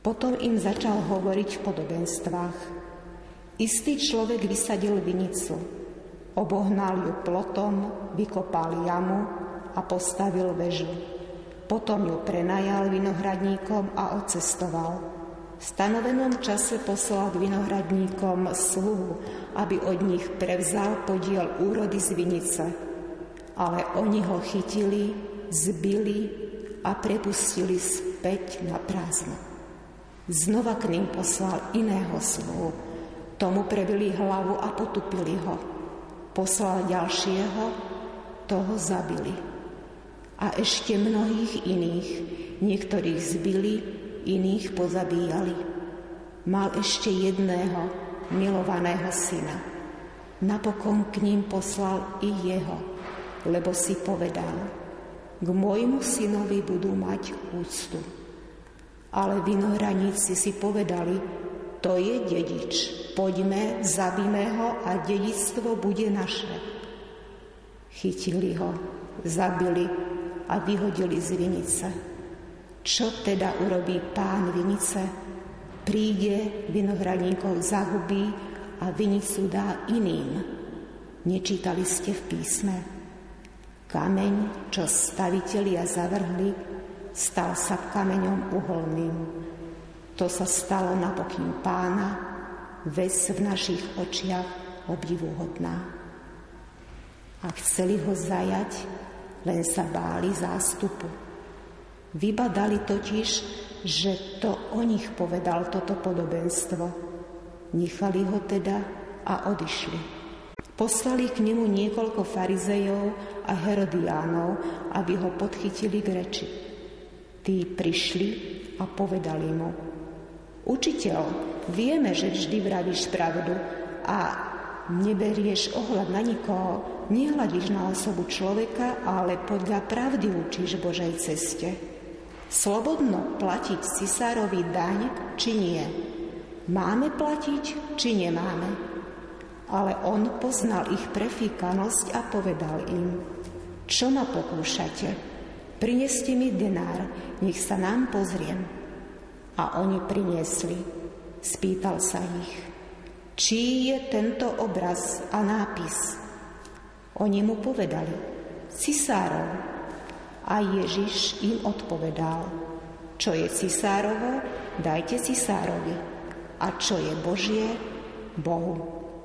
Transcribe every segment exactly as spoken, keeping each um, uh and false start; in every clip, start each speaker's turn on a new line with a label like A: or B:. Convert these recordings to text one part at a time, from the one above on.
A: Potom im začal hovoriť v podobenstvách. Istý človek vysadil vinicu, obohnal ju plotom, vykopal jamu a postavil väžu. Potom ju prenajal vinohradníkom a odcestoval. V stanovenom čase poslal k vinohradníkom sluhu, aby od nich prevzal podiel úrody z vinice. Ale oni ho chytili, zbili a prepustili späť na prázdno. Znova k ním poslal iného sluhu. Tomu prebili hlavu a potupili ho. Poslal ďalšieho, toho zabili. A ešte mnohých iných, niektorých zbili, iných pozabíjali. Mal ešte jedného, milovaného syna. Napokon k ním poslal i jeho, lebo si povedal, k môjmu synovi budú mať úctu. Ale vinohradníci si povedali, to je dedič, poďme, zabíme ho a dedičstvo bude naše. Chytili ho, zabili a vyhodili z vinice. Čo teda urobí pán vinice? Príde, vinohradníkov zahubí a vinicu dá iným. Nečítali ste v písme? Kameň, čo stavitelia zavrhli, stal sa kameňom uholným. To sa stalo na pokyn pána, vec v našich očiach obdivuhodná. A chceli ho zajať, len sa báli zástupu. Vybadali totiž, že to o nich povedal toto podobenstvo. Nechali ho teda a odišli. Poslali k nemu niekoľko farizejov a herodiánov, aby ho podchytili k reči. Tí prišli a povedali mu, Učiteľ, vieme, že vždy vravíš pravdu a neberieš ohľad na nikoho, nehľadíš na osobu človeka, ale podľa pravdy učíš Božej ceste. Slobodno platiť cisárovi daň, či nie? Máme platiť, či nemáme? Ale on poznal ich prefíkanosť a povedal im, čo ma pokúšate? Prineste mi denár, nech sa nám pozriem. A oni priniesli. Spýtal sa ich, čí je tento obraz a nápis? Oni mu povedali, cisárov. A Ježiš im odpovedal, čo je cisárovo, dajte cisárovi, a čo je Božie, Bohu.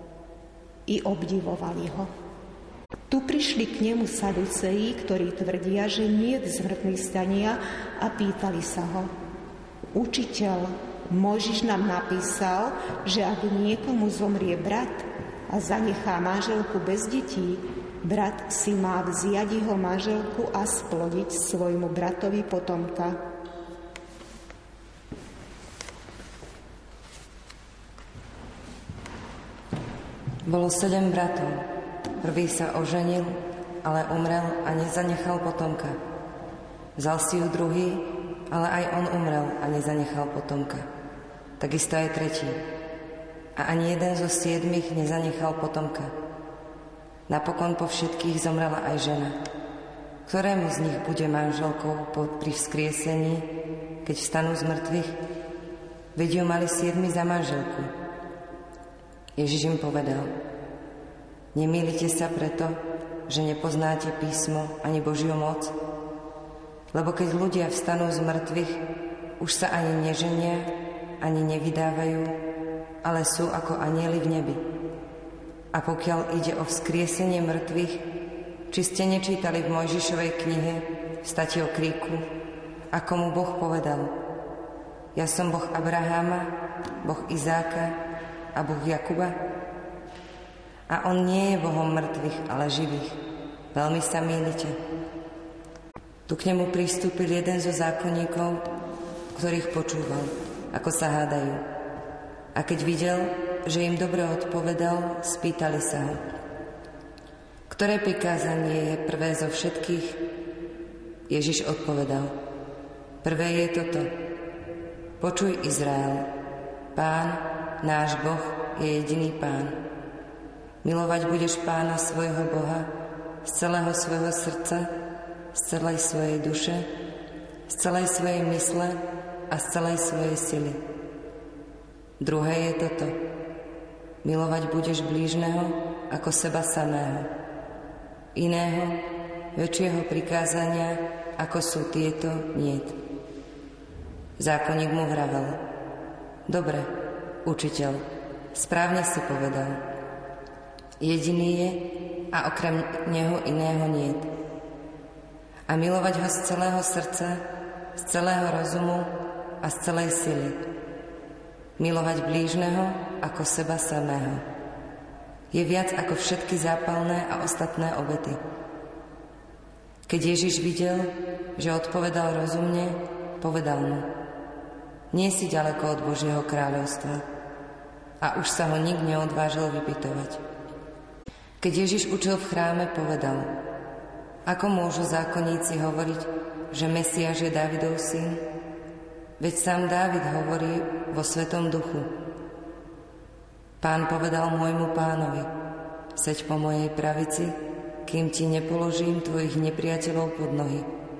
A: I obdivovali ho. Tu prišli k nemu saduceji, ktorí tvrdia, že nie je zmrtvých stania, a pýtali sa ho, Učiteľ, Mojžiš nám napísal, že ak niekomu zomrie brat a zanechá manželku bez detí, brat si má vziať jeho manželku a splodiť svojmu bratovi potomka.
B: Bolo sedem bratov. Prvý sa oženil, ale umrel a nezanechal potomka. Vzal si ju druhý, ale aj on umrel a nezanechal potomka. Takisto aj tretí. A ani jeden zo siedmých nezanechal potomka. Napokon po všetkých zomrela aj žena. Ktorému z nich bude manželkou pri vzkriesení, keď vstanú z mŕtvych? Veď ju mali siedmi za manželku. Ježiš im povedal, nemýlite sa preto, že nepoznáte písmo ani Božiu moc? Lebo keď ľudia vstanú z mŕtvych, už sa ani neženia, ani nevydávajú, ale sú ako anjeli v nebi. A pokiaľ ide o vzkriesenie mŕtvych, či ste nečítali v Mojžišovej knihe v stati o kríku, ako mu Boh povedal, ja som Boh Abraháma, Boh Izáka a Boh Jakuba? A on nie je Bohom mŕtvych, ale živých. Veľmi sa mýlite. Tu k nemu pristúpil jeden zo zákonníkov, ktorých počúval, ako sa hádajú. A keď videl, že im dobre odpovedal, spýtali sa ho, ktoré prikázanie je prvé zo všetkých? Ježiš odpovedal, prvé je toto, počuj Izrael, Pán, náš Boh, je jediný Pán. Milovať budeš Pána svojho Boha z celého svojho srdca, z celej svojej duše, z celej svojej mysle a z celej svojej sily. Druhé je toto. Milovať budeš blížneho ako seba samého. Iného, väčšieho prikázania, ako sú tieto, niet. Zákonník mu vravel: Dobre, učiteľ, správne si povedal. Jediný je a okrem neho iného niet. A milovať ho z celého srdca, z celého rozumu a z celej sily. Milovať blížneho ako seba samého. Je viac ako všetky zápalné a ostatné obety. Keď Ježiš videl, že odpovedal rozumne, povedal mu: Nie si ďaleko od Božieho kráľovstva. A už sa ho nik neodvážil vypytovať. Keď Ježiš učil v chráme, povedal: Ako môžu zákonníci hovoriť, že Mesiáš je Dávidov syn? Veď sám Dávid hovorí vo Svetom duchu: Pán povedal môjmu pánovi: Seď po mojej pravici, kým ti nepoložím tvojich nepriateľov pod nohy.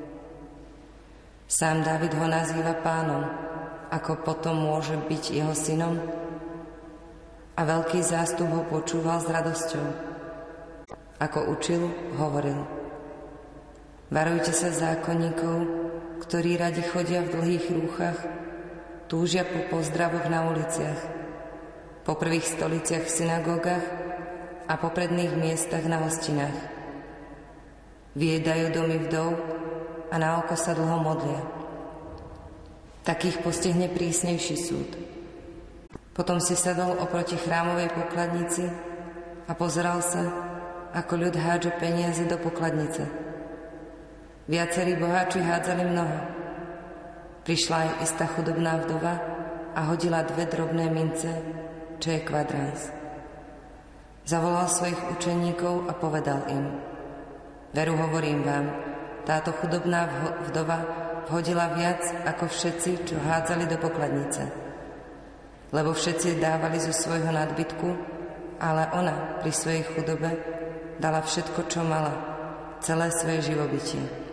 B: Sám Dávid ho nazýva pánom, ako potom môže byť jeho synom? A veľký zástup ho počúval s radosťou. Ako učil, hovoril: Varujte sa zákonníkov, ktorí radi chodia v dlhých rúchach, túžia po pozdravoch na uliciach, po prvých stoliciach v synagógach a po predných miestach na hostinách. Vyjedajú domy vdov a na oko sa dlho modlia. Takých postihne prísnejší súd. Potom si sadol oproti chrámovej pokladnici a pozeral sa, ako ľud hádže peniaze do pokladnice. Viacerí boháči hádzali mnoho. Prišla aj istá chudobná vdova a hodila dve drobné mince, čo je kvadráns. Zavolal svojich učeníkov a povedal im: Veru hovorím vám, táto chudobná vdova vhodila viac ako všetci, čo hádzali do pokladnice. Lebo všetci dávali zo svojho nadbytku, ale ona pri svojej chudobe dala všetko, čo mala, celé svoje živobytie.